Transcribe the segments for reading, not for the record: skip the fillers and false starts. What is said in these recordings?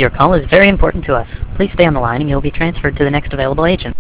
Your call is very important to us. Please stay on the line and you'll be transferred to the next available agent.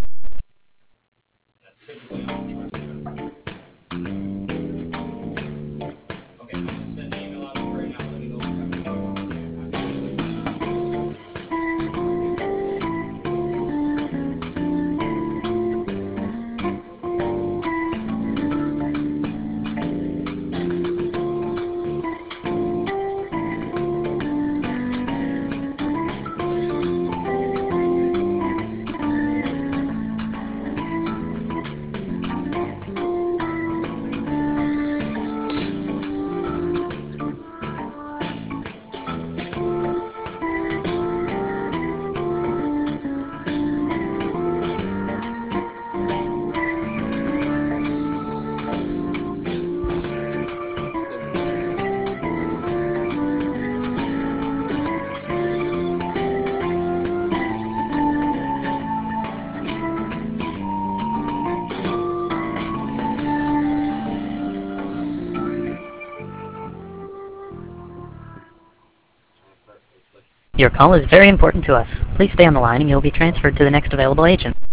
Your call is very important to us. Please stay on the line and you'll be transferred to the next available agent.